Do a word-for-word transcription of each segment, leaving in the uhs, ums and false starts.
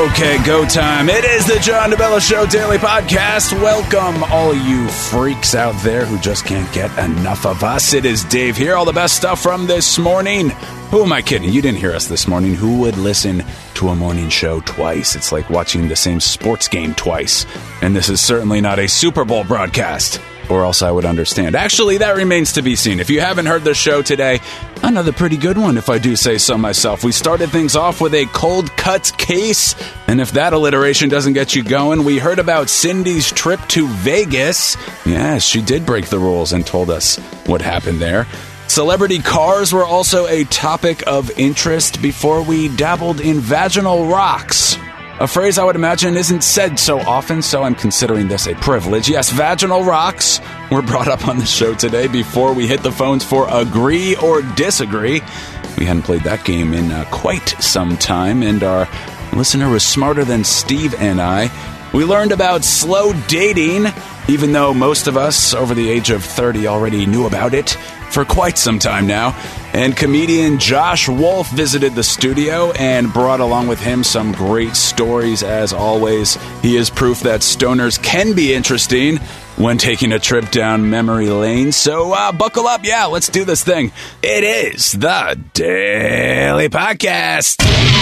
Okay, go time. It is the John DeBella Show Daily Podcast. Welcome, all you freaks out there who just can't get enough of us. It is Dave here. All the best stuff from this morning. Who am I kidding? You didn't hear us this morning. Who would listen to a morning show twice? It's like watching the same sports game twice. And this is certainly not a Super Bowl broadcast. Or else I would understand. Actually, that remains to be seen. If you haven't heard the show today, another pretty good one, if I do say so myself. We started things off with a cold cuts case, and if that alliteration doesn't get you going, we heard about Cindy's trip to Vegas. Yes, she did break the rules and told us what happened there. Celebrity cars were also a topic of interest before we dabbled in vaginal rocks. A phrase I would imagine isn't said so often, so I'm considering this a privilege. Yes, vaginal rocks were brought up on the show today before we hit the phones for agree or disagree. We hadn't played that game in uh, quite some time, and our listener was smarter than Steve and I. We learned about slow dating, even though most of us over the age of thirty already knew about it for quite some time now. And comedian Josh Wolf visited the studio and brought along with him some great stories as always. He is proof that stoners can be interesting when taking a trip down memory lane. So uh, buckle up. Yeah, let's do this thing. It is the Daily Podcast.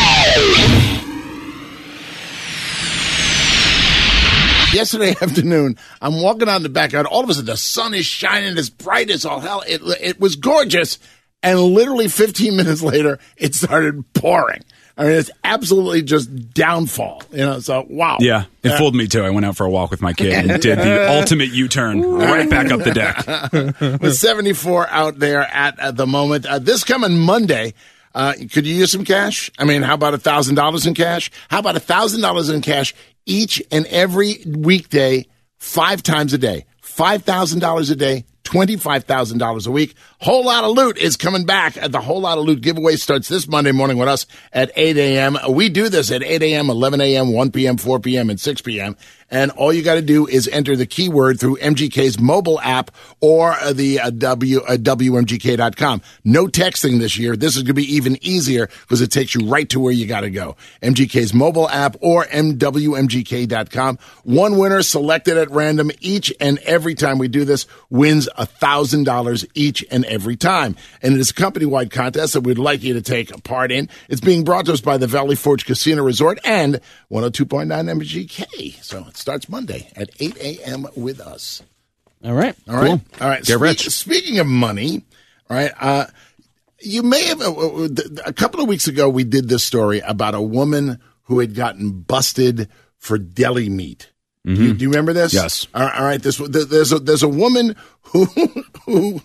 Yesterday afternoon, I'm walking out in the backyard. All of a sudden, the sun is shining as bright as all hell. It, it was gorgeous. And literally fifteen minutes later, it started pouring. I mean, it's absolutely just downfall. You know, so wow. Yeah, it uh, fooled me too. I went out for a walk with my kid and did the ultimate U-turn right back up the deck. With seventy-four out there at, at the moment. Uh, this coming Monday, uh, could you use some cash? I mean, how about one thousand dollars in cash? How about one thousand dollars in cash each and every weekday, five times a day? five thousand dollars a day, twenty-five thousand dollars a week. Whole Lot of Loot is coming back. The Whole Lot of Loot giveaway starts this Monday morning with us at eight a.m. We do this at eight a.m., eleven a.m., one p.m., four p.m., and six p.m. And all you got to do is enter the keyword through M G K's mobile app or the uh, w, uh, W M G K dot com. No texting this year. This is going to be even easier because it takes you right to where you got to go. M G K's mobile app or W M G K dot com. One winner selected at random each and every time we do this wins one thousand dollars each and every time. And it is a company-wide contest that we'd like you to take part in. It's being brought to us by the Valley Forge Casino Resort and one oh two point nine M G K. So it's starts Monday at eight a.m. with us. All right. All right. Cool. All right. Get Spe- rich. Speaking of money, all right, uh, you may have, uh, a couple of weeks ago, we did this story about a woman who had gotten busted for deli meat. Mm-hmm. Do, you, do you remember this? Yes. All right. All right. This, there's a, there's a woman who, who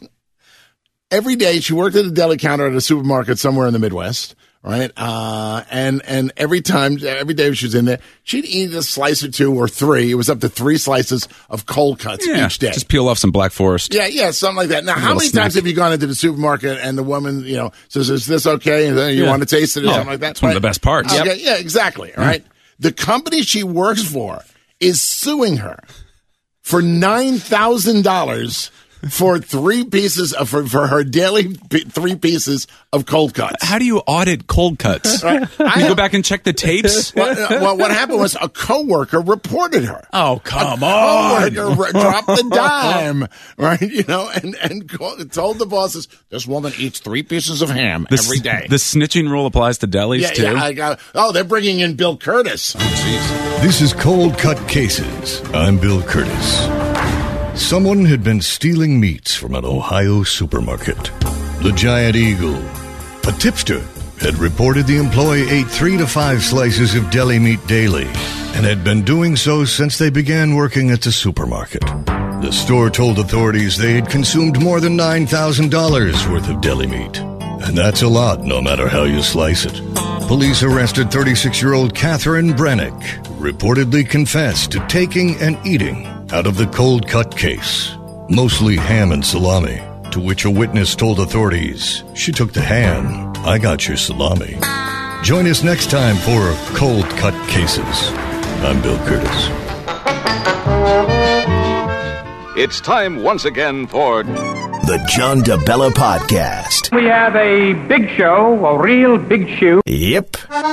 every day she worked at a deli counter at a supermarket somewhere in the Midwest. Right, uh, and and every time, every day she was in there, she'd eat a slice or two or three. It was up to three slices of cold cuts yeah, each day. Just peel off some Black Forest. Yeah, yeah, something like that. Now, how many snack. times have you gone into the supermarket and the woman, you know, says, "Is this okay?" And then you yeah. want to taste it or oh, something like that? It's one right? of the best parts. Okay, Yep. yeah, exactly. All right. The company she works for is suing her for nine thousand dollars. For three pieces of, for, for her daily p- three pieces of cold cuts. How do you audit cold cuts? Right. You go back and check the tapes? Well, uh, well, what happened was a coworker reported her. Oh, come a on. Coworker r- dropped the dime, right? You know, and, and called, told the bosses, this woman eats three pieces of ham the, every day. The snitching rule applies to delis, yeah, too? Yeah, I got, oh, they're bringing in Bill Curtis. Oh, jeez. This is Cold Cut Cases. I'm Bill Curtis. Someone had been stealing meats from an Ohio supermarket. The Giant Eagle, a tipster, had reported the employee ate three to five slices of deli meat daily and had been doing so since they began working at the supermarket. The store told authorities they had consumed more than nine thousand dollars worth of deli meat. And that's a lot, no matter how you slice it. Police arrested thirty-six-year-old Catherine Brennick, reportedly confessed to taking and eating out of the cold cut case, mostly ham and salami, to which a witness told authorities, she took the ham, I got your salami. Join us next time for Cold Cut Cases. I'm Bill Curtis. It's time once again for The John DeBella Podcast. We have a big show, a real big shoe. Yep.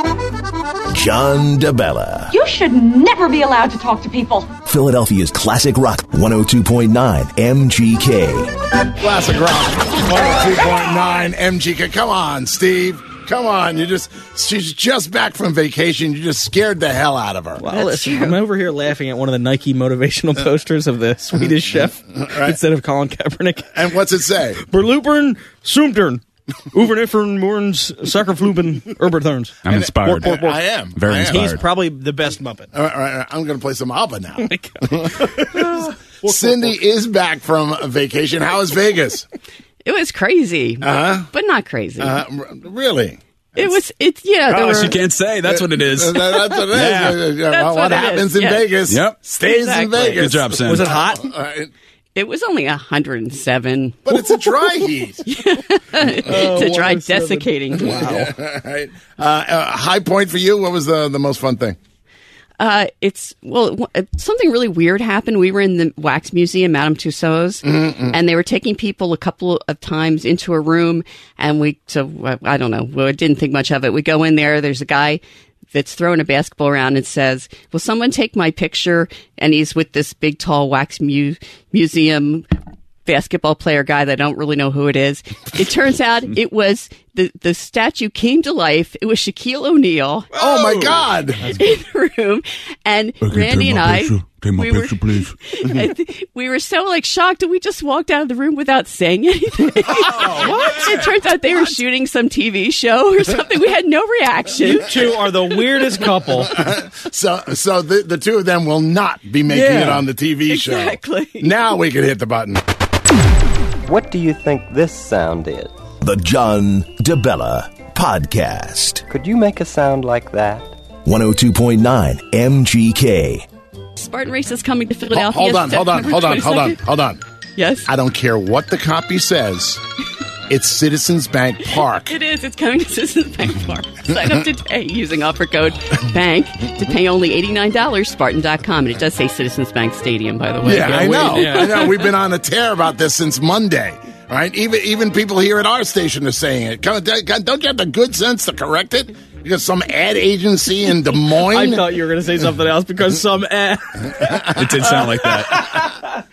John DeBella. You should never be allowed to talk to people. Philadelphia's Classic Rock one oh two point nine M G K. Classic Rock one oh two point nine M G K. Come on, Steve. Come on. You just she's just back from vacation. You just scared the hell out of her. Well, listen, I'm over here laughing at one of the Nike motivational posters of the Swedish chef right. instead of Colin Kaepernick. And what's it say? Berlupern Sumtern. Uvernifern Morns Sackerfluben Erbertherns. I'm inspired. Bork, bork, bork. I am. Very I am. inspired. He's probably the best Muppet. All right, all right, all right. I'm going to play some ABBA now. Cindy is back from vacation. How is Vegas? It was crazy, uh-huh. but not crazy. Uh, really? It was, it's, yeah. Oh, were, she can't say. That's what it is. That, that's what it is. Yeah. Yeah. That's what what it happens is. in Yeah. Vegas Yep. stays Exactly. in Vegas. Good job, Sam. Was it hot? All right. It was only one hundred seven. But it's a dry heat. It's a dry, desiccating. Wow. All right. Uh, uh, high point for you? What was the, the most fun thing? Uh, it's, well, w- something really weird happened. We were in the Wax Museum, Madame Tussauds, Mm-hmm. and they were taking people a couple of times into a room, and we, so, uh, I don't know, well, I didn't think much of it. We go in there, there's a guy that's throwing a basketball around and says, will someone take my picture? And he's with this big, tall Wax mu- Museum basketball player guy that I don't really know who it is. It turns out it was the, the statue came to life. It was Shaquille O'Neal. Oh, my God. In the room. And Randy and I, Take my we picture, were, please. we were so like shocked and we just walked out of the room without saying anything. What? It turns out they were shooting some T V show or something. We had no reaction. You two are the weirdest couple. So so the, the two of them will not be making Yeah. it on the T V show. Exactly. Now we can hit the button. What do you think this sound is? The John DeBella Podcast. Could you make a sound like that? one oh two point nine M G K. Spartan Race is coming to Ho- Philadelphia. hold on, hold on, September hold on, hold on, twenty-second. hold on. Yes. I don't care what the copy says. It's Citizens Bank Park. It is. It's coming to Citizens Bank Park. Sign up today using offer code BANK to pay only eighty-nine dollars, Spartan dot com. And it does say Citizens Bank Stadium, by the way. Yeah, I we- know. yeah. I know. We've been on a tear about this since Monday. All right, even even people here at our station are saying it. Come, don't you have the good sense to correct it? Because some ad agency in Des Moines. I thought you were going to say something else because some ad. It did sound like that.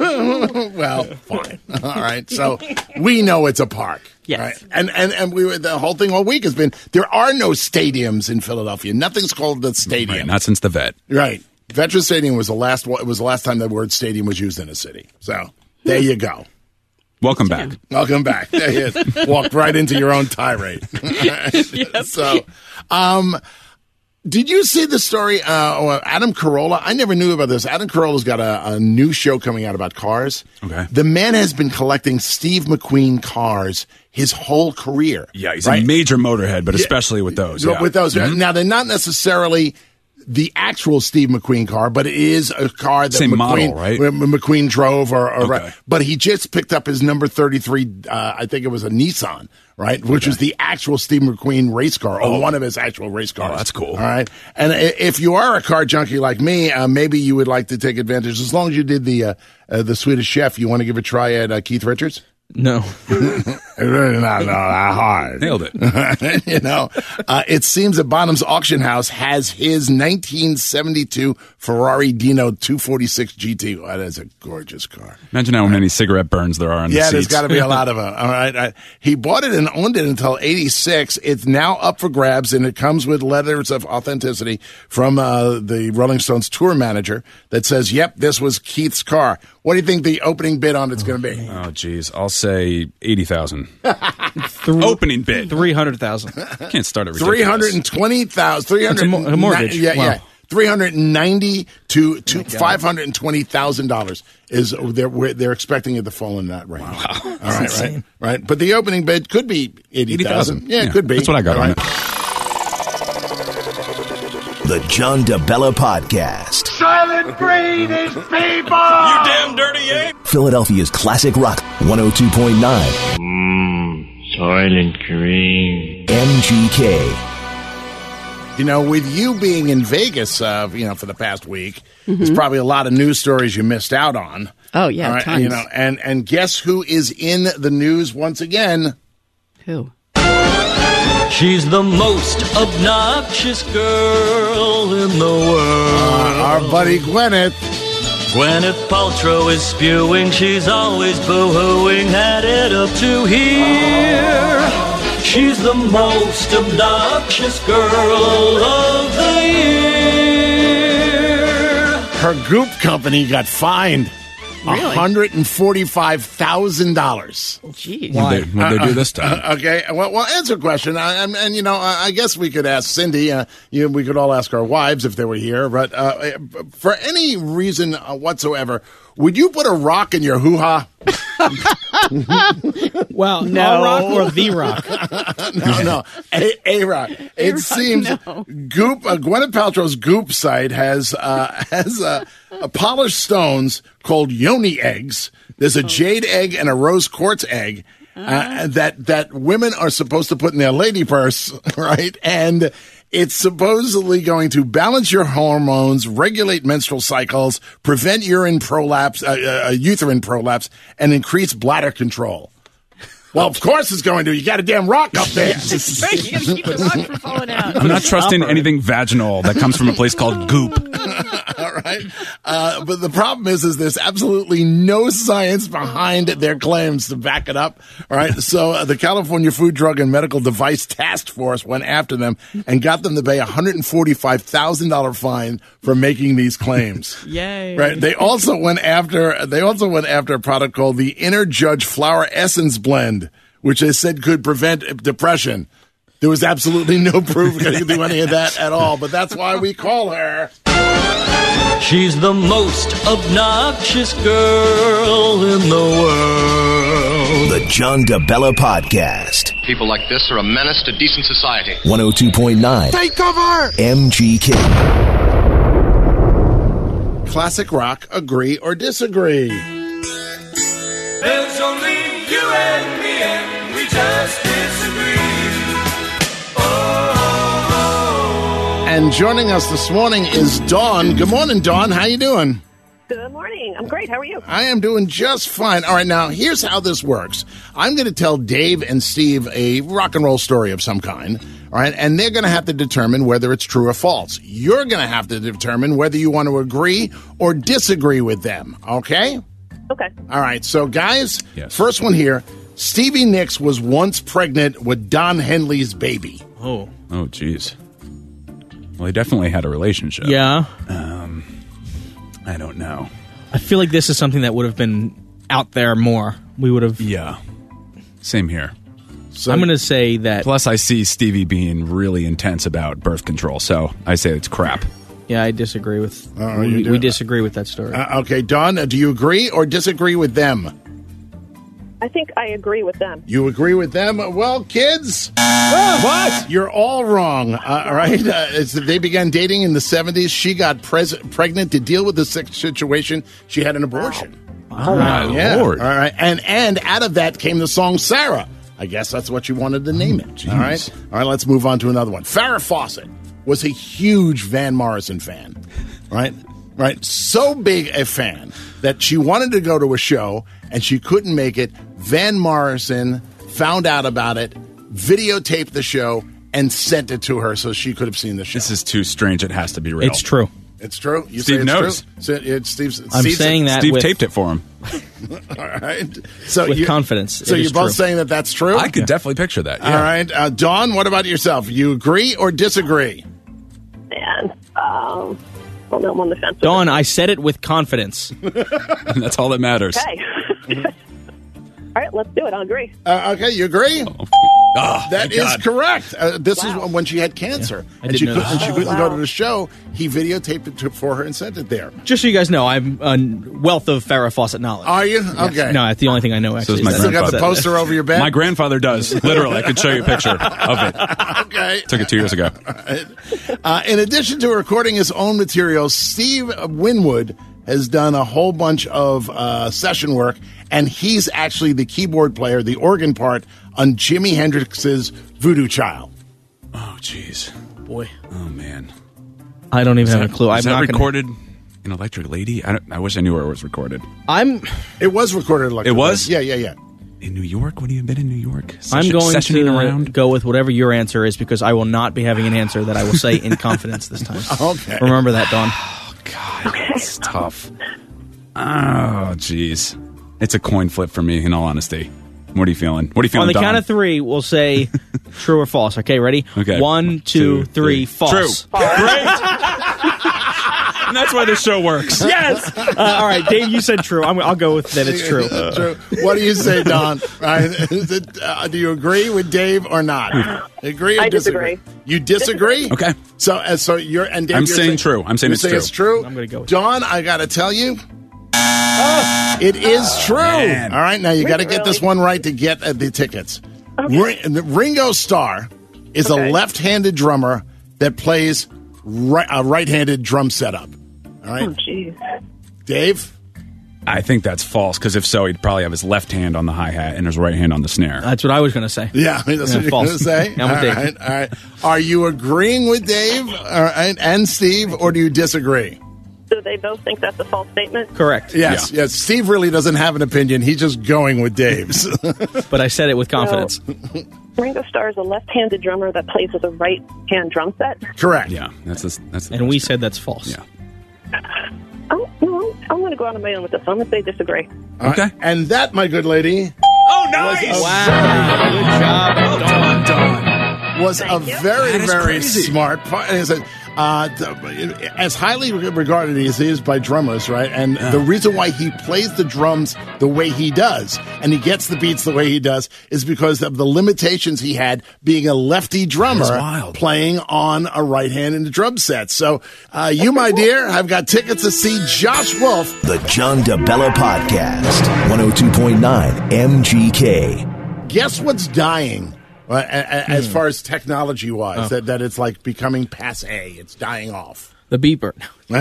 Well, fine. All right. So we know it's a park. Yes. Right? And and and we were the whole thing all week has been there are no stadiums in Philadelphia. Nothing's called the stadium. Right, not since the vet. Right. Veterans Stadium was the last. It was the last time the word stadium was used in a city. So there you go. Welcome back. Welcome back. There he is. Walked right into your own tirade. Yep. So, um, did you see the story? Uh, Adam Carolla. I never knew about this. Adam Carolla's got a, a new show coming out about cars. Okay. The man has been collecting Steve McQueen cars his whole career. Yeah, he's right? a major motorhead, but especially with those. So Yeah. With those. Mhm. Now, they're not necessarily the actual Steve McQueen car, but it is a car that Same McQueen, model, right? M- McQueen drove. Or, or Okay. right. But he just picked up his number thirty-three, uh, I think it was a Nissan, right? Which was the actual Steve McQueen race car, or Oh. one of his actual race cars. Oh, that's cool. All right. And i- if you are a car junkie like me, uh, maybe you would like to take advantage. As long as you did the uh, uh, the Swedish Chef, you want to give a try at uh, Keith Richards? No. It's really not, not that hard. Nailed it. You know, uh, it seems that Bonham's Auction House has his nineteen seventy-two Ferrari Dino two forty-six G T. Oh, that is a gorgeous car. Imagine how many cigarette burns there are on the Yeah, seats. there's got to be a lot of them. All right. I, he bought it and owned it until eighty-six. It's now up for grabs, and it comes with letters of authenticity from uh, the Rolling Stones tour manager that says, yep, this was Keith's car. What do you think the opening bid on it's going to be? Oh, geez. I'll say eighty thousand. Opening bid. three hundred thousand. Can't start it three hundred twenty thousand. three hundred That's a mo- a mortgage. Yeah, Wow. yeah. Three hundred ninety to to five hundred twenty thousand dollars is they're we're- they're expecting it to fall in that range. Wow. All right, insane. right, right. But the opening bid could be eighty thousand. Yeah, Yeah, it could be. that's what I got All on right. it. The John DeBella Podcast. Silent Green is people! You damn dirty ape! Philadelphia's Classic Rock one oh two point nine Mmm, Silent Green. M G K. You know, with you being in Vegas, uh, you know, for the past week, there's probably a lot of news stories you missed out on. Oh, yeah, All right, tons. You know, and, and guess who is in the news once again? Who? She's the most obnoxious girl in the world. Uh, our buddy Gwyneth. Gwyneth Paltrow is spewing. She's always boo-hooing. Had it up to here. She's the most obnoxious girl of the year. Her Goop company got fined. Really? one hundred forty-five thousand dollars. Jeez. Why? What did they do this time? Uh, okay, well, well, answer a question. I, and, and, you know, I, I guess we could ask Cindy. Uh, you know, we could all ask our wives if they were here. But uh, for any reason whatsoever, would you put a rock in your hoo-ha? Well, No. a rock or the rock? no, no, a, a rock. It A-Rock, seems no. Goop, uh, Gwyneth Paltrow's Goop site has uh, has uh, a polished stones called yoni eggs. There's a jade egg and a rose quartz egg uh, that that women are supposed to put in their lady purse, right? And it's supposedly going to balance your hormones, regulate menstrual cycles, prevent urine prolapse, uh, uh, uterine prolapse, and increase bladder control. Well, of course it's going to. You got a damn rock up there. Right, you gotta keep the rock from falling out. I'm not trusting anything vaginal that comes from a place called Goop. All right. Uh, but the problem is, is there's absolutely no science behind their claims to back it up. All right. So uh, the California Food, Drug, and Medical Device Task Force went after them and got them to pay a one hundred forty-five thousand dollars fine for making these claims. Yay. Right. They also went after, they also went after a product called the Inner Judge Flower Essence Blend, which they said could prevent depression. There was absolutely no proof it could do any of that at all, but that's why we call her. She's the most obnoxious girl in the world. The John DeBella Podcast. People like this are a menace to decent society. one oh two point nine Take cover! M G K. Classic rock, agree or disagree? There's only you and me, and we just disagree. And joining us this morning is Dawn. Good morning, Dawn. How you doing? Good morning. I'm great. How are you? I am doing just fine. All right, now, here's how this works. I'm going to tell Dave and Steve a rock and roll story of some kind, all right, and they're going to have to determine whether it's true or false. You're going to have to determine whether you want to agree or disagree with them, okay? Okay. All right, so, guys, Yes. first one here. Stevie Nicks was once pregnant with Don Henley's baby. Oh. Oh, jeez. Well, they definitely had a relationship. Yeah. Um, I don't know. I feel like this is something that would have been out there more. We would have. Yeah. Same here. So, I'm going to say that. Plus, I see Stevie being really intense about birth control, so I say it's crap. Yeah, I disagree with. Oh, you we, do? we disagree with that story. Uh, okay, Dawn, uh, do you agree or disagree with them? I think I agree with them. You agree with them? Well, kids, what? You're all wrong. Uh, all right. Uh, it's, they began dating in the seventies. She got pres- pregnant to deal with the sick situation. She had an abortion. Oh, my Yeah. Lord. All right. And and out of that came the song Sarah. I guess that's what you wanted to name it. Jeez. All right. All right. Let's move on to another one. Farrah Fawcett was a huge Van Morrison fan. Right. Right. So big a fan that she wanted to go to a show and she couldn't make it. Van Morrison found out about it, videotaped the show, and sent it to her so she could have seen the show. This is too strange. It has to be real. It's true. It's true. You Steve say it's knows. True? So it's Steve's, I'm Steve's saying that Steve with, taped it for him. All right. So with you, confidence. So It you're is both true. saying that that's true? I could definitely picture that. All Yeah. right. Uh, Dawn, what about yourself? You agree or disagree? And, um, well, no, I'm on the fence. with Dawn, I said it with confidence. And that's all that matters. it. Okay. All right, let's do it. I'll agree. Uh, okay, you agree? Oh, That thank is God. correct. Uh, this Wow. is when she had cancer, I and did she, know could, that. and she Oh, couldn't wow. go to the show. He videotaped it to, for her and sent it there. Just so you guys know, I'm a wealth of Farrah Fawcett knowledge. Are you? Okay. No, that's the only thing I know, actually. is my is Still that- got the grandfather. poster over your bed? My grandfather does. Literally. I could show you a picture of it. Okay. Took it two years ago. Uh, in addition to recording his own material, Steve Winwood has done a whole bunch of uh, session work, and he's actually the keyboard player, the organ part, on Jimi Hendrix's Voodoo Child. Oh, jeez. Boy. Oh, man. I don't even Is have that, a clue. is I'm that not gonna- recorded An Electric Lady? I, don't, I wish I knew where it was recorded. I'm. It was recorded. Electric It was? Lady. Yeah, yeah, yeah. In New York? When have you been in New York? I'm going Sessioning to around? go with whatever your answer is because I will not be having an answer that I will say in confidence this time. Okay. Remember that, Dawn. Oh, God. It's tough. Oh, jeez. It's a coin flip for me, in all honesty. What are you feeling? What are you feeling, On the Don? count of three, we'll say true or false. Okay, ready? Okay. One, two, Two, three, three. false. True. Great. And that's why this show works. Yes. Uh, all right, Dave, you said true. I'm, I'll go with that it's true. True. What do you say, Don? Right? Is it, uh, do you agree with Dave or not? Agree or I disagree? disagree. You disagree? Okay. So, uh, so you're and Dave, I'm you're saying true. I'm saying you it's say true. It's true. I'm gonna go with Dawn, I got to tell you, it is true. man. All right, now you got to get Really? this one right to get uh, the tickets. Ring, Ringo Starr is Okay. a left-handed drummer that plays right, a right-handed drum setup. All right, Oh, jeez. Dave. I think that's false, because if so, he'd probably have his left hand on the hi-hat and his right hand on the snare. That's what I was going to say. Yeah, that's Yeah, what you're false. going to say. I'm with all Dave. right, all right. Are you agreeing with Dave all right, and Steve, or do you disagree? Do they both think that's a false statement? Correct. Yes, yes. Steve really doesn't have an opinion. He's just going with Dave's. But I said it with confidence. Ringo Starr is a left-handed drummer that plays with a right-hand drum set. Correct. Yeah, that's the, that's the And we said that's false. Yeah. Oh, no, I'm going to go out on my own with this. I'm going to say disagree. All right. Okay. And that, my good lady, Oh, nice! Wow. Good job. Well done, Don. was a very, That is very crazy. smart part. It's a- Uh, th- as highly regarded as he is by drummers, right? And the reason why he plays the drums the way he does and he gets the beats the way he does is because of the limitations he had being a lefty drummer wild. playing on a right-handed drum set. So, uh, you, my dear, have got tickets to see Josh Wolf. The John DeBella Podcast. one oh two point nine M G K. Guess what's dying? Well, a- a- as Hmm. far as technology wise, Oh. that, that it's like becoming passe. It's dying off. The beeper.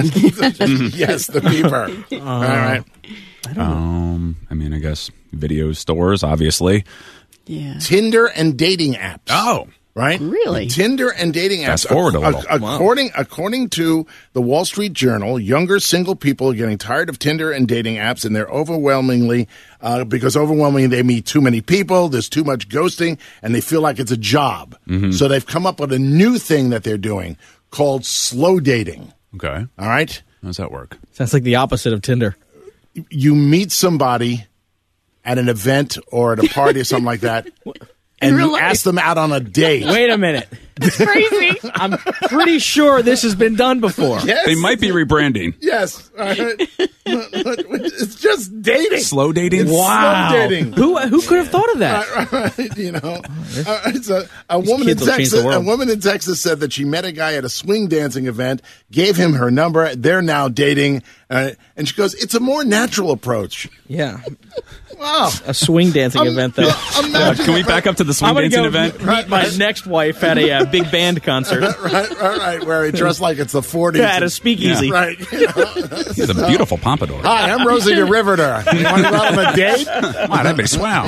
Yes, the beeper. All right. Um, I mean, I guess video stores, obviously. Yeah. Tinder and dating apps. Oh, Right? Really? Tinder and dating apps. Fast forward a little. Ac- according, according to the Wall Street Journal, younger single people are getting tired of Tinder and dating apps, and they're overwhelmingly, uh, because overwhelmingly they meet too many people, there's too much ghosting, and they feel like it's a job. Mm-hmm. So they've come up with a new thing that they're doing called slow dating. okay. All right? How does that work? Sounds like the opposite of Tinder. You meet somebody at an event or at a party or something like that, and real you life. ask them out on a date. Wait a minute. Crazy. I'm pretty sure this has been done before. Yes. They might be rebranding. Yes. All right. It's just dating. Slow dating? It's Wow. slow dating. Who who could have thought of that? Right, you know, uh, it's a, a woman in kids will change the Texas. A world. woman in Texas said that she met a guy at a swing dancing event, gave him her number. They're now dating, uh, and she goes, "It's a more natural approach." Yeah. Wow. A swing dancing Um, event, though. Imagine Can we back up to the swing I'm going to dancing go event? meet my next wife at a uh, big band concert. right, right, right, where he dressed like it's the forties. Yeah, at a speakeasy. Right. You know. He's a beautiful pompadour. Hi, I'm Rosie the Riveter. You want to go out on a date? Wow, that'd be swell.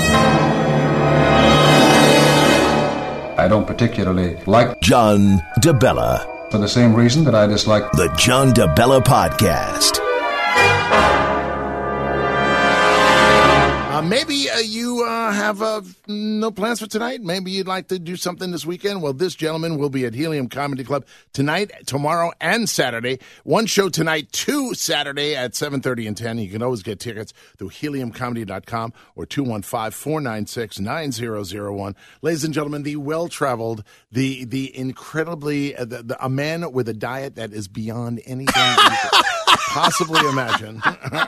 I don't particularly like John DeBella. for the same reason that I dislike The John DeBella Podcast. Uh, maybe uh, you uh, have uh, no plans for tonight. Maybe you'd like to do something this weekend. Well, this gentleman will be at Helium Comedy Club tonight, tomorrow, and Saturday. One show tonight, two Saturday at seven thirty and ten. You can always get tickets through helium comedy dot com or two one five, four nine six, nine zero zero one. Ladies and gentlemen, the well-traveled, the the incredibly, uh, the, the, a man with a diet that is beyond anything you could possibly imagine.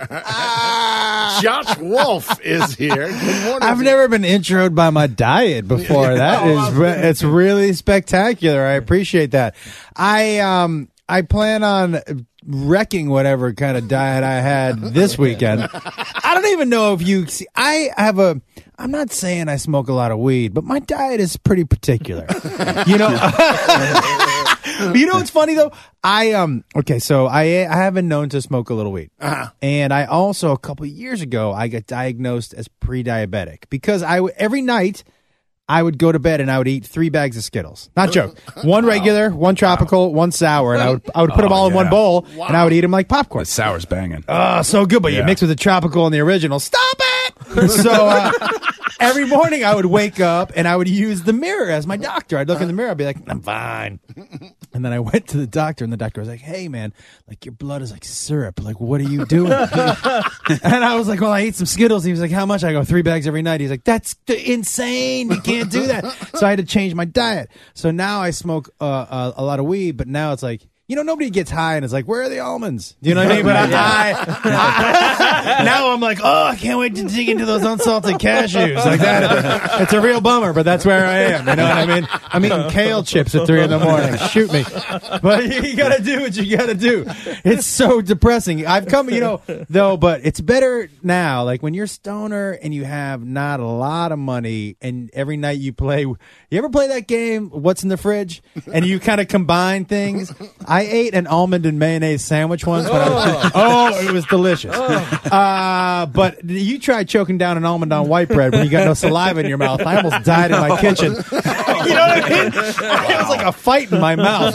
Josh Wolf is here. Good morning. I've never been introed by my diet before. That is, re- it's really spectacular. I appreciate that. I um, I plan on wrecking whatever kind of diet I had this weekend. I don't even know if you see. I have a. I'm not saying I smoke a lot of weed, but my diet is pretty particular. You know. You know what's funny though? I um okay, so I I have been known to smoke a little weed, uh-huh. and I also a couple of years ago I got diagnosed as pre-diabetic because I w- every night I would go to bed and I would eat three bags of Skittles. Not joke. One regular, one tropical, one sour, and I would I would put them Oh, all in one yeah. bowl, and I would eat them like popcorn. The sour's banging. Oh, so good, but Yeah. you mix with the tropical and the original. Stop it! So uh, every morning I would wake up and I would use the mirror as my doctor. I'd look in the mirror, I'd be like, I'm fine. And then I went to the doctor, and the doctor was like, hey, man, like your blood is like syrup. Like, what are you doing? And I was like, well, I ate some Skittles. He was like, how much? I go, three bags every night. He's like, that's the insane. You can't do that. So I had to change my diet. So now I smoke uh, a, a lot of weed, but now it's like, you know, nobody gets high and it's like, where are the almonds? Do you know what I mean? But I, I, I, now I'm like, oh, I can't wait to dig into those unsalted cashews. Like that. It's a real bummer, but that's where I am. You know what I mean? I'm eating kale chips at three in the morning. Shoot me. But you got to do what you got to do. It's so depressing. I've come, you know, though, but it's better now. Like when you're stoner and you have not a lot of money and every night you play, you ever play that game, What's in the Fridge? And you kind of combine things. I ate an almond and mayonnaise sandwich once, but I, oh, it was delicious. Uh, but you tried choking down an almond on white bread when you got no saliva in your mouth. I almost died in my kitchen. You know what I mean? It was like a fight in my mouth.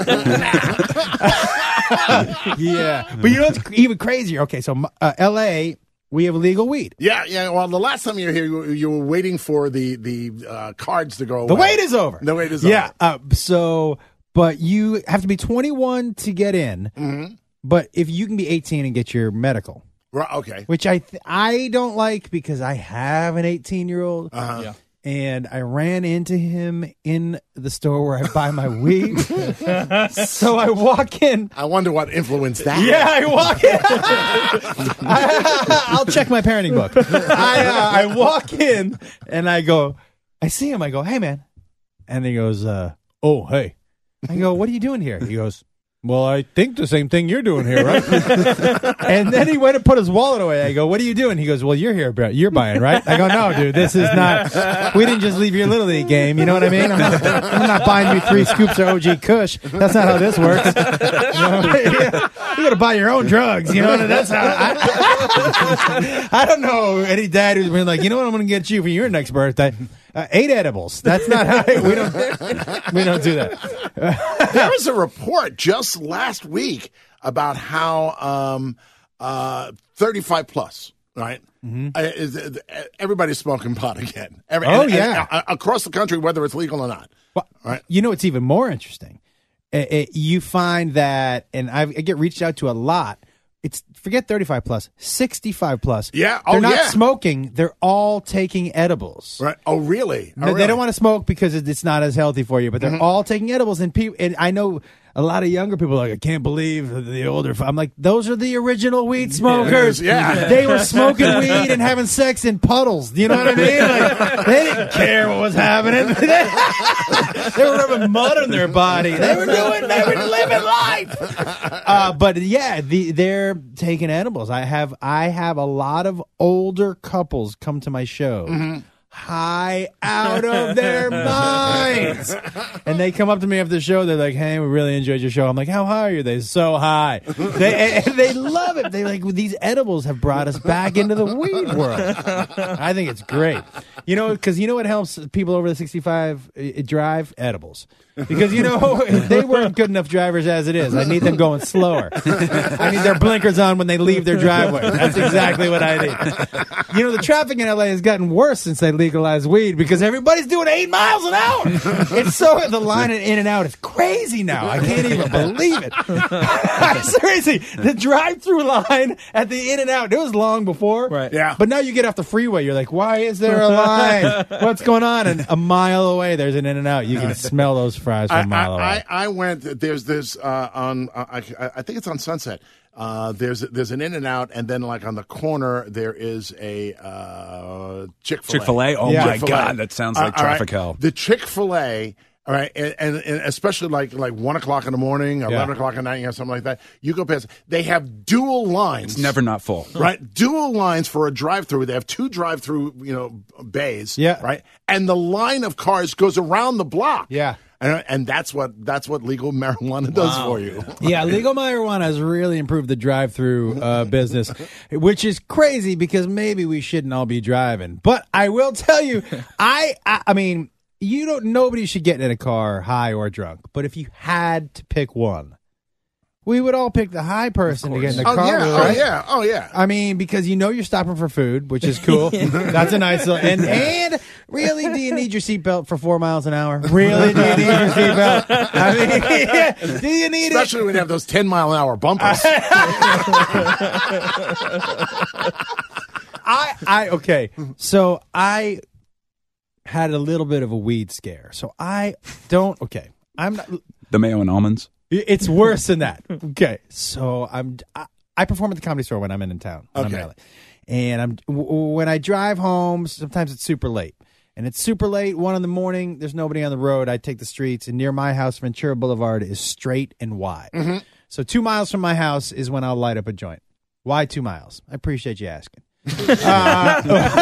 Yeah, but you know what's even crazier? Okay, so uh, L A, we have legal weed. Yeah, yeah. Well, the last time you were here, you, you were waiting for the the uh, cards to go away. The wait is over. The wait is yeah, over. Yeah. Uh, so, but you have to be twenty-one to get in. Mm-hmm. But if you can be eighteen and get your medical. Right, okay. Which I th- I don't like because I have an eighteen-year-old. Uh-huh. Yeah. And I ran into him in the store where I buy my weed. So I walk in. I wonder what influenced that. Yeah, I walk in. I, I'll check my parenting book. I, uh, I walk in and I go, I see him. I go, hey, man. And he goes, uh, oh, hey. I go, what are you doing here? He goes, well, I think the same thing you're doing here, right? And then he went and put his wallet away. I go, what are you doing? He goes, well, you're here, bro. You're buying, right? I go, no, dude, this is not, we didn't just leave your Little League game. You know what I mean? I'm not, I'm not buying you three scoops of O G Kush. That's not how this works. You know? Yeah. You got to buy your own drugs. You know, that's how, I, I don't know any dad who's been like, you know what I'm going to get you for your next birthday? Uh, eight edibles. That's not how we don't we don't do that. There was a report just last week about how um, uh, thirty-five plus, right? Mm-hmm. Uh, is, uh, everybody's smoking pot again. Every, oh and, yeah, and, uh, across the country, whether it's legal or not. Well, right? You know, it's even more interesting. It, it, you find that, and I've, I get reached out to a lot. It's forget thirty-five plus, sixty-five plus. Yeah, oh they're not yeah. smoking. They're all taking edibles. Right? Oh really? Oh, no, really? They don't want to smoke because it's not as healthy for you. But they're mm-hmm. all taking edibles, and people. And I know a lot of younger people are like, I can't believe the older. I'm like, those are the original weed smokers. Yeah, they were smoking weed and having sex in puddles. Do you know what I mean? Like, they didn't care what was happening. They were rubbing mud on their body. They were doing. They were living life. Uh, but yeah, the, they're taking edibles. I have. I have a lot of older couples come to my show. Mm-hmm. High out of their minds. And they come up to me after the show. They're like, hey, we really enjoyed your show. I'm like, how high are you? They're so high. They, and they love it. They like, these edibles have brought us back into the weed world. I think it's great. You know, because you know what helps people over the sixty-five uh, drive? Edibles. Because, you know, they weren't good enough drivers as it is. I need them going slower. I need their blinkers on when they leave their driveway. That's exactly what I need. You know, the traffic in L A has gotten worse since they legalized weed because everybody's doing eight miles an hour. It's so, the line in In and Out is crazy now. I can't even believe it. Seriously, the drive-through line at the In and Out, it was long before. Right. Yeah. But now you get off the freeway, you're like, why is there a line? What's going on? And a mile away, there's an In and Out. You can smell those fries from a mile I, away. I, I went. There's this uh, on. Uh, I, I think it's on Sunset. Uh, there's there's an In and Out, and then like on the corner there is a uh, Chick-fil-A. Chick-fil-A? Oh yeah. my Chick-fil-A. God, that sounds like Uh, all traffic right. hell. The Chick-fil-A. All right, and, and, and especially like like one o'clock in the morning, or Yeah. eleven o'clock at night, or something like that. You go past. They have dual lines. It's never not full. Right, dual lines for a drive-through. They have two drive-through, you know, bays. Yeah. Right, and the line of cars goes around the block. Yeah. And, and that's what that's what legal marijuana does for you. Yeah, legal marijuana has really improved the drive-through uh, business, which is crazy because maybe we shouldn't all be driving. But I will tell you, I, I, I mean, you don't. Nobody should get in a car high or drunk. But if you had to pick one, we would all pick the high person to get in the oh, car. Yeah, right? Oh yeah, oh yeah. I mean, because you know you're stopping for food, which is cool. That's a nice little. And and really, do you need your seatbelt for four miles an hour? Really, do you need your seatbelt? I mean, yeah, do you need Especially it? Especially when you have those ten mile an hour bumpers. I I okay. So I had a little bit of a weed scare. So I don't. Okay, I'm not. The mayo and almonds. It's worse than that. Okay, so I'm I, I perform at the Comedy Store when I'm in, in town. When Okay. I'm in L A. And I'm w- when I drive home, sometimes it's super late. And it's super late, one in the morning, there's nobody on the road. I take the streets, and near my house, Ventura Boulevard is straight and wide. Mhm. So two miles from my house is when I'll light up a joint. Why two miles? I appreciate you asking. uh,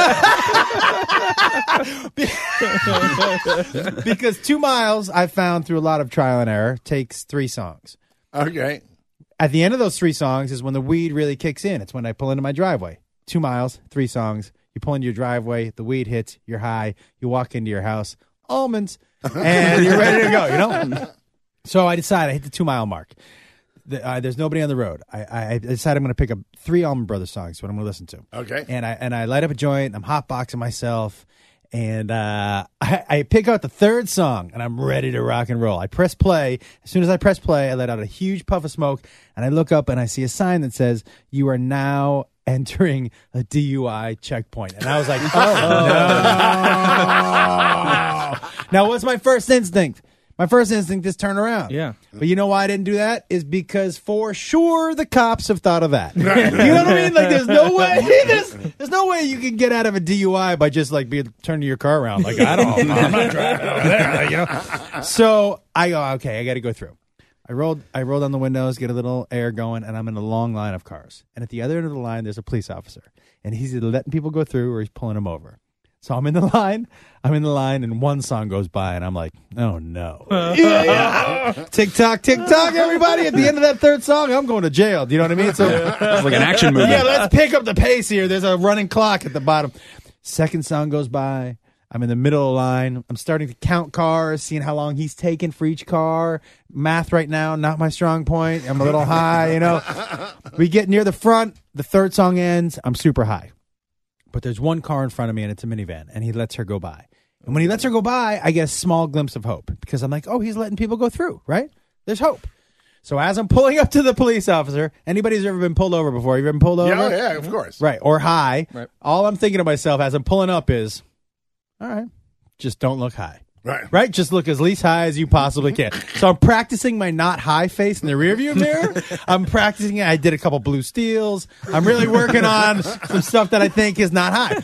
because two miles, I found through a lot of trial and error, takes three songs. Okay. At the end of those three songs is when the weed really kicks in. It's when I pull into my driveway. Two miles, three songs. You pull into your driveway, the weed hits, you're high, you walk into your house, almonds, and you're ready to go, you know? So I decide I hit the two-mile mark. The, uh, there's nobody on the road. I, I decide I'm going to pick up three Allman Brothers songs, what I'm going to listen to. Okay. And I and I light up a joint, I'm hotboxing myself, and uh, I, I pick out the third song, and I'm ready to rock and roll. I press play. As soon as I press play, I let out a huge puff of smoke, and I look up, and I see a sign that says, "You are now entering a D U I checkpoint." And I was like, oh, no. Now, what's my first instinct? My first instinct is turn around. Yeah. But you know why I didn't do that? Is because for sure the cops have thought of that. You know what I mean? Like, there's no way, there's, there's no way you can get out of a D U I by just like be, turning your car around. Like, I don't know. I'm not driving over there. Like, you know? So I go, okay, I got to go through. I rolled, I rolled down the windows, get a little air going, and I'm in a long line of cars. And at the other end of the line, there's a police officer. And he's either letting people go through or he's pulling them over. So I'm in the line, I'm in the line, and one song goes by, and I'm like, oh, no. Yeah. Tick-tock, tick-tock, everybody. At the end of that third song, I'm going to jail. Do you know what I mean? So it's like an action movie. Yeah, let's pick up the pace here. There's a running clock at the bottom. Second song goes by. I'm in the middle of the line. I'm starting to count cars, seeing how long he's taking for each car. Math right now, not my strong point. I'm a little high, you know. We get near the front. The third song ends. I'm super high. But there's one car in front of me, and it's a minivan, and he lets her go by. And when he lets her go by, I get a small glimpse of hope because I'm like, oh, he's letting people go through, right? There's hope. So as I'm pulling up to the police officer, anybody who's ever been pulled over before, you ever been pulled over? Yeah, yeah, of course. Right, or high. Right. All I'm thinking to myself as I'm pulling up is, all right, just don't look high. Right. Right? Just look as least high as you possibly can. So I'm practicing my not high face in the rearview mirror. I'm practicing it. I did a couple blue steels. I'm really working on some stuff that I think is not high.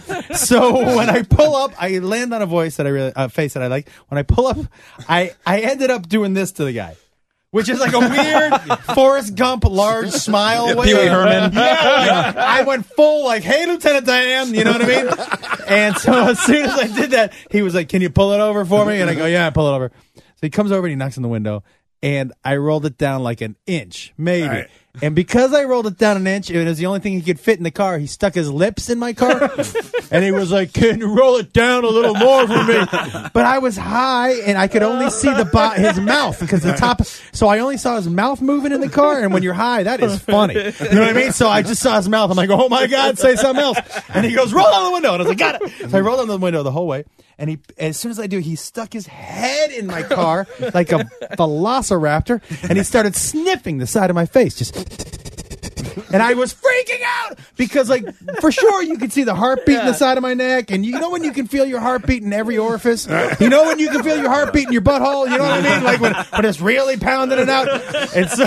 So when I pull up, I land on a voice that I really, a face that I like. When I pull up, I, I ended up doing this to the guy. Which is like a weird Forrest Gump large smile. Yeah, Pee Wee Herman. Yeah, I went full like, hey, Lieutenant Dan, you know what I mean? And so as soon as I did that, he was like, can you pull it over for me? And I go, yeah, I pull it over. So he comes over and he knocks on the window, and I rolled it down like an inch, maybe. Right. And because I rolled it down an inch, it was the only thing he could fit in the car. He stuck his lips in my car, and he was like, can you roll it down a little more for me? But I was high, and I could only see the bo- his mouth because the top. So I only saw his mouth moving in the car, and when you're high, that is funny. You know what I mean? So I just saw his mouth. I'm like, oh, my God, say something else. And he goes, roll down the window. And I was like, got it. So I rolled down the window the whole way. And he, as soon as I do, he stuck his head in my car like a velociraptor, and he started sniffing the side of my face. Just, and I was freaking out because, like, for sure you could see the heartbeat in the side of my neck, and you know when you can feel your heartbeat in every orifice. You know when you can feel your heartbeat in your butthole. You know what I mean? Like when, when it's really pounding it out. And so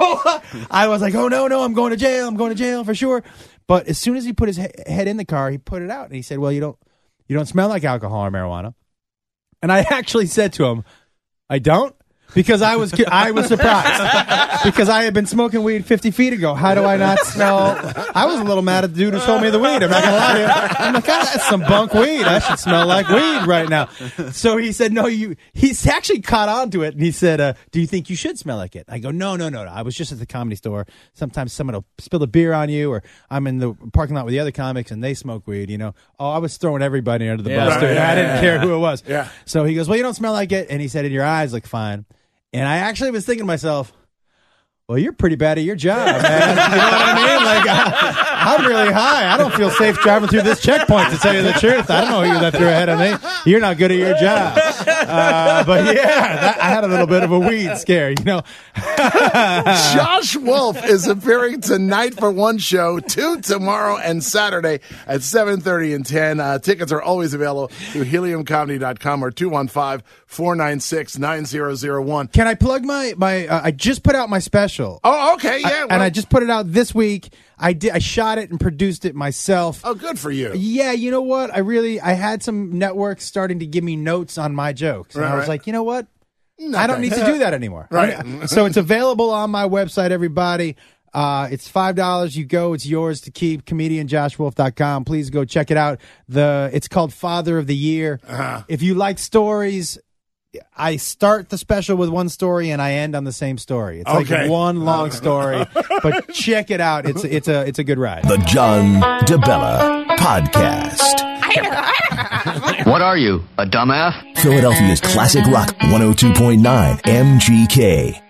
I was like, oh no, no, I'm going to jail. I'm going to jail for sure. But as soon as he put his he- head in the car, he put it out, and he said, well, you don't. You don't smell like alcohol or marijuana. And I actually said to him, I don't? because I was I was surprised because I had been smoking weed fifty feet ago. How do I not smell? I was a little mad at the dude who sold me the weed. I'm not gonna lie to you. I'm like, God, that's some bunk weed. I should smell like weed right now. So he said, no, you. He's actually caught on to it, and he said, uh, do you think you should smell like it? I go, no, no, no, no. I was just at the Comedy Store. Sometimes someone will spill a beer on you, or I'm in the parking lot with the other comics, and they smoke weed. You know, oh, I was throwing everybody under the Yeah, bus. right, dude. yeah, I didn't yeah, care yeah. who it was. Yeah. So he goes, well, you don't smell like it, and he said, and your eyes look fine. And I actually was thinking to myself, well, you're pretty bad at your job, man. You know what I mean? Like, I, I'm really high. I don't feel safe driving through this checkpoint, to tell you the truth. I don't know who that threw ahead of me. You're not good at your job. Uh, but yeah, that, I had a little bit of a weed scare, you know. Josh Wolf is appearing tonight for one show, two tomorrow and Saturday at seven thirty and ten. Uh, tickets are always available through helium comedy dot com or two one five, four nine six, nine zero zero one. Can I plug my, my uh, I just put out my special. Oh, okay, yeah. I, well- and I just put it out this week. I did. I shot it and produced it myself. Oh, good for you. Yeah, you know what? I really, I had some networks starting to give me notes on my jokes. And Right, I was right. like, you know what? No I don't thanks. need to do that anymore. Right. I- so it's available on my website, everybody. Uh, it's five dollars. You go. It's yours to keep. comedian josh wolf dot com. Please go check it out. The It's called Father of the Year. Uh-huh. If you like stories, I start the special with one story and I end on the same story. It's Okay. like one long story, but check it out. It's it's a it's a good ride. The John DeBella Podcast. What are you, a dumbass? Philadelphia's classic rock one oh two point nine M G K.